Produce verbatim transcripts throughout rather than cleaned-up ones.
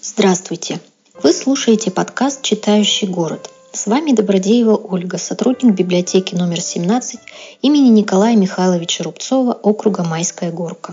Здравствуйте! Вы слушаете подкаст «Читающий город». С вами Добродеева Ольга, сотрудник библиотеки номер семнадцать имени Николая Михайловича Рубцова, округа Майская Горка.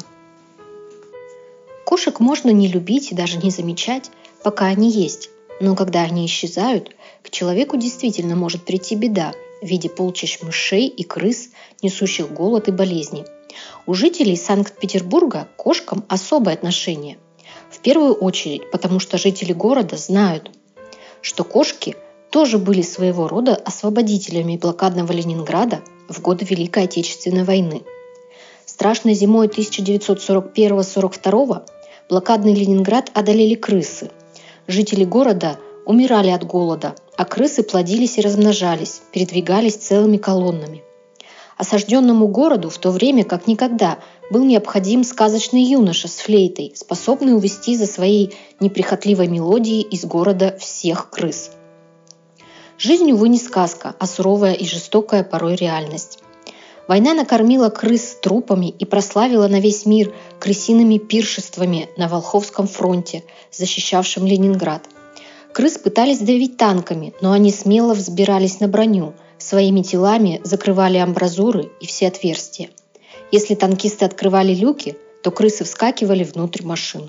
Кошек можно не любить и даже не замечать, пока они есть, но когда они исчезают, к человеку действительно может прийти беда в виде полчищ мышей и крыс, несущих голод и болезни. У жителей Санкт-Петербурга к кошкам особое отношение. В первую очередь, потому что жители города знают, что кошки тоже были своего рода освободителями блокадного Ленинграда в годы Великой Отечественной войны. Страшной зимой тысяча девятьсот сорок первого — сорок второго блокадный Ленинград одолели крысы. Жители города умирали от голода, а крысы плодились и размножались, передвигались целыми колоннами. Осажденному городу в то время как никогда был необходим сказочный юноша с флейтой, способный увести за своей неприхотливой мелодией из города всех крыс. Жизнь, увы, не сказка, а суровая и жестокая порой реальность. Война накормила крыс трупами и прославила на весь мир крысиными пиршествами на Волховском фронте, защищавшем Ленинград. Крыс пытались давить танками, но они смело взбирались на броню, своими телами закрывали амбразуры и все отверстия. Если танкисты открывали люки, то крысы вскакивали внутрь машин.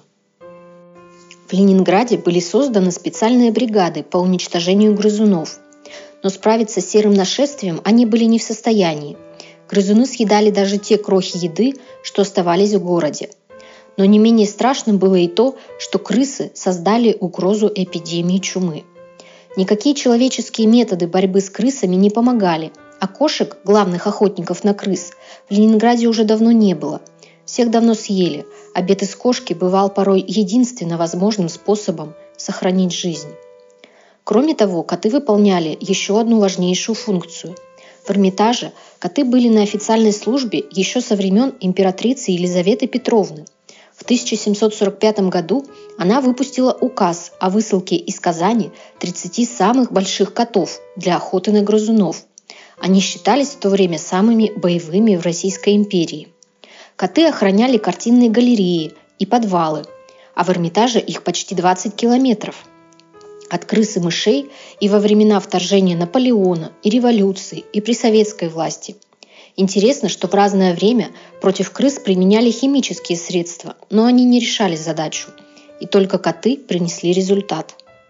В Ленинграде были созданы специальные бригады по уничтожению грызунов. Но справиться с серым нашествием они были не в состоянии. Грызуны съедали даже те крохи еды, что оставались в городе. Но не менее страшным было и то, что крысы создали угрозу эпидемии чумы. Никакие человеческие методы борьбы с крысами не помогали, а кошек, главных охотников на крыс, в Ленинграде уже давно не было. Всех давно съели. Обед из кошки бывал порой единственно возможным способом сохранить жизнь. Кроме того, коты выполняли еще одну важнейшую функцию. В Эрмитаже коты были на официальной службе еще со времен императрицы Елизаветы Петровны. В тысяча семьсот сорок пятом году она выпустила указ о высылке из Казани тридцати самых больших котов для охоты на грызунов. Они считались в то время самыми боевыми в Российской империи. Коты охраняли картинные галереи и подвалы, а в Эрмитаже их почти двадцать километров. От крыс и мышей и во времена вторжения Наполеона, и революции, и при советской власти. Интересно, что в разное время против крыс применяли химические средства, но они не решали задачу, и только коты принесли результат.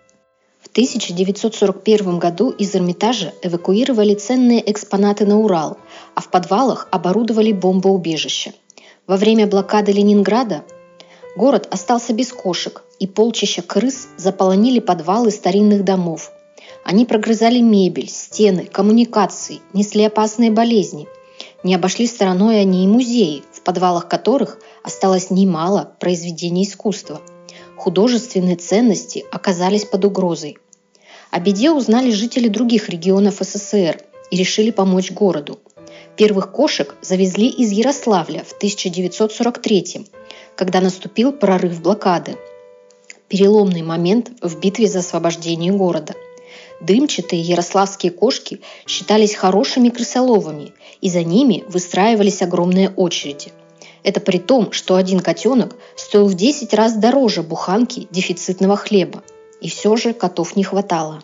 В тысяча девятьсот сорок первом году из Эрмитажа эвакуировали ценные экспонаты на Урал, а в подвалах оборудовали бомбоубежище. Во время блокады Ленинграда город остался без кошек, и полчища крыс заполонили подвалы старинных домов. Они прогрызали мебель, стены, коммуникации, несли опасные болезни. Не обошли стороной они и музеи, в подвалах которых осталось немало произведений искусства. Художественные ценности оказались под угрозой. О беде узнали жители других регионов СССР и решили помочь городу. Первых кошек завезли из Ярославля в тысяча девятьсот сорок третьем, когда наступил прорыв блокады. Переломный момент в битве за освобождение города. Дымчатые ярославские кошки считались хорошими крысоловами, и за ними выстраивались огромные очереди. Это при том, что один котенок стоил в десять раз дороже буханки дефицитного хлеба. И все же котов не хватало.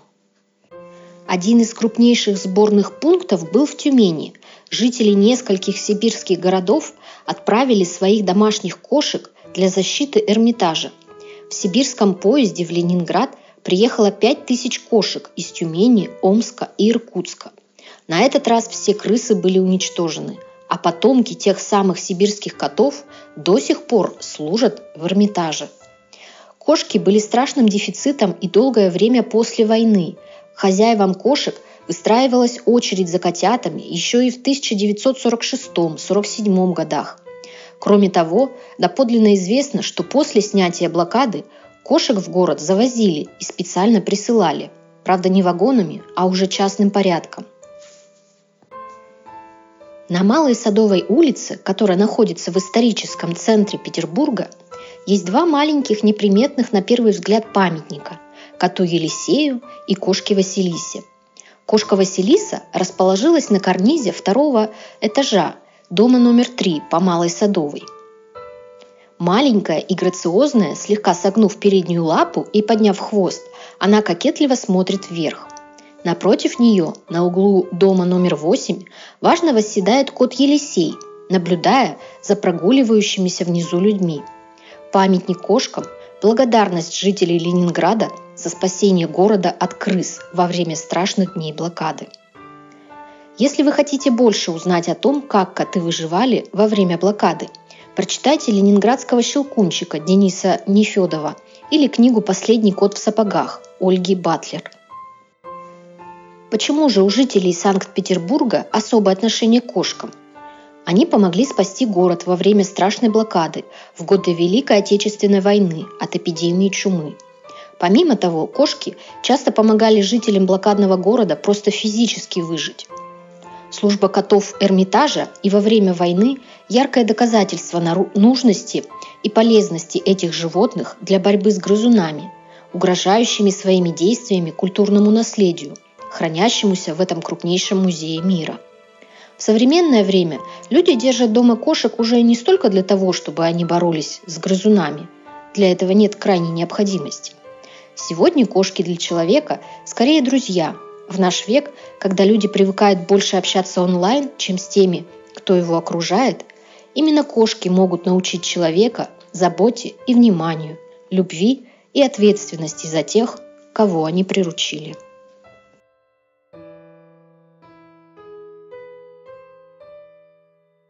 Один из крупнейших сборных пунктов был в Тюмени. Жители нескольких сибирских городов отправили своих домашних кошек для защиты Эрмитажа. В сибирском поезде в Ленинград приехало пять тысяч кошек из Тюмени, Омска и Иркутска. На этот раз все крысы были уничтожены, а потомки тех самых сибирских котов до сих пор служат в Эрмитаже. Кошки были страшным дефицитом и долгое время после войны. Хозяевам кошек выстраивалась очередь за котятами еще и в тысяча девятьсот сорок шестом — сорок седьмом годах. Кроме того, доподлинно известно, что после снятия блокады кошек в город завозили и специально присылали. Правда, не вагонами, а уже частным порядком. На Малой Садовой улице, которая находится в историческом центре Петербурга, есть два маленьких неприметных на первый взгляд памятника – коту Елисею и кошке Василисе. Кошка Василиса расположилась на карнизе второго этажа дома номер три по Малой Садовой. Маленькая и грациозная, слегка согнув переднюю лапу и подняв хвост, она кокетливо смотрит вверх. Напротив нее, на углу дома номер восемь, важно восседает кот Елисей, наблюдая за прогуливающимися внизу людьми. Памятник кошкам – благодарность жителей Ленинграда за спасение города от крыс во время страшных дней блокады. Если вы хотите больше узнать о том, как коты выживали во время блокады, прочитайте ленинградского щелкунчика Дениса Нефедова или книгу «Последний кот в сапогах» Ольги Батлер. Почему же у жителей Санкт-Петербурга особое отношение к кошкам? Они помогли спасти город во время страшной блокады в годы Великой Отечественной войны от эпидемии чумы. Помимо того, кошки часто помогали жителям блокадного города просто физически выжить. Служба котов Эрмитажа и во время войны – яркое доказательство нужности и полезности этих животных для борьбы с грызунами, угрожающими своими действиями культурному наследию, хранящемуся в этом крупнейшем музее мира. В современное время люди держат дома кошек уже не столько для того, чтобы они боролись с грызунами. Для этого нет крайней необходимости. Сегодня кошки для человека скорее друзья. В наш век, когда люди привыкают больше общаться онлайн, чем с теми, кто его окружает, именно кошки могут научить человека заботе и вниманию, любви и ответственности за тех, кого они приручили.